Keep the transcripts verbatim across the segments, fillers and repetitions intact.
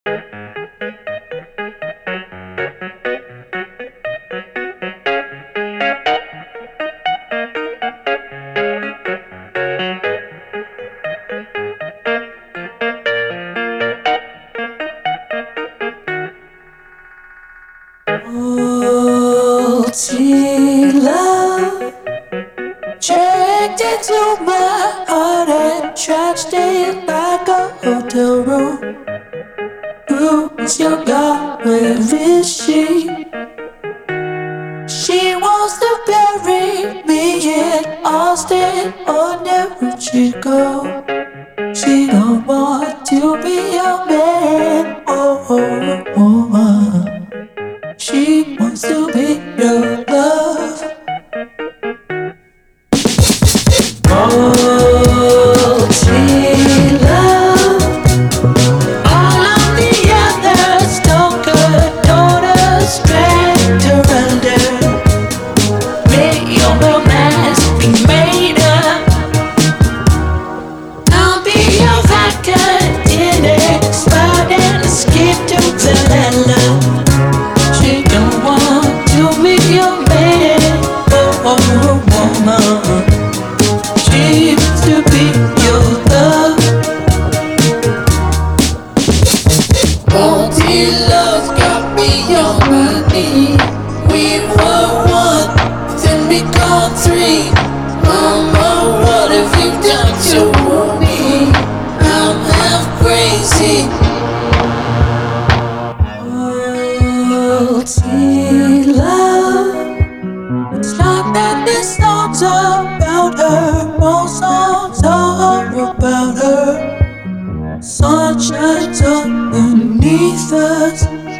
Faulty love checked into my heart and trashed it like a hotel room. Who is your God? Where is she? She wants to bury me in Austin or New Chicago. She don't want to be a man or a woman. She wants to be your love. Faulty love. All of the others don't condone us back to render. May your romance be made up. I'll be your vodka in it, spot and escape to vanilla. She don't want to be your man or a woman. She wants to be your love. Faulty love's got me on my knee. We were one, then become three. Mama, what have you done to me? I'm half crazy. Faulty love. It's not that this song's about her. Most songs are about her. Sun shines underneath us.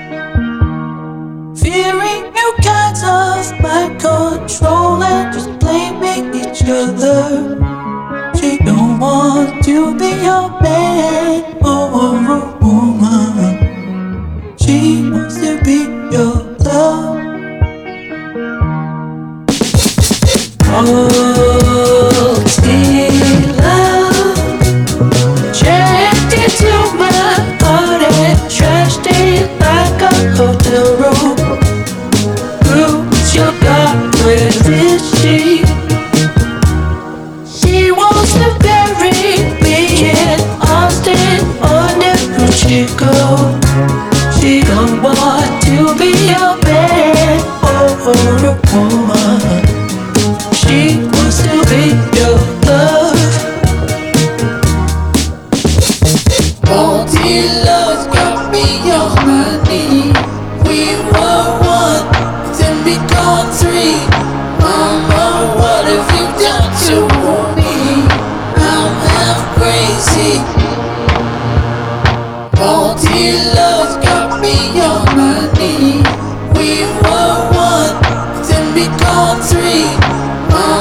Fearing new kinds of mind control and just blaming each other. She don't want to be a man or a woman. She wants to be your love. Faulty love checked into my heart and trashed it like a hotel room. Who's your God? Where is she? She wants to bury me in Austin or New Chicago. She don't want to be a man or a woman. She wants to be your love. Faulty love's got me on my knee. We were one, then become three. Mama, what have you done to me? I'm half crazy. Faulty love's got me on my knee. We were one, then become three.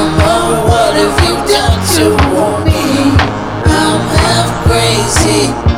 Mama, what have you done to me? I'm half crazy.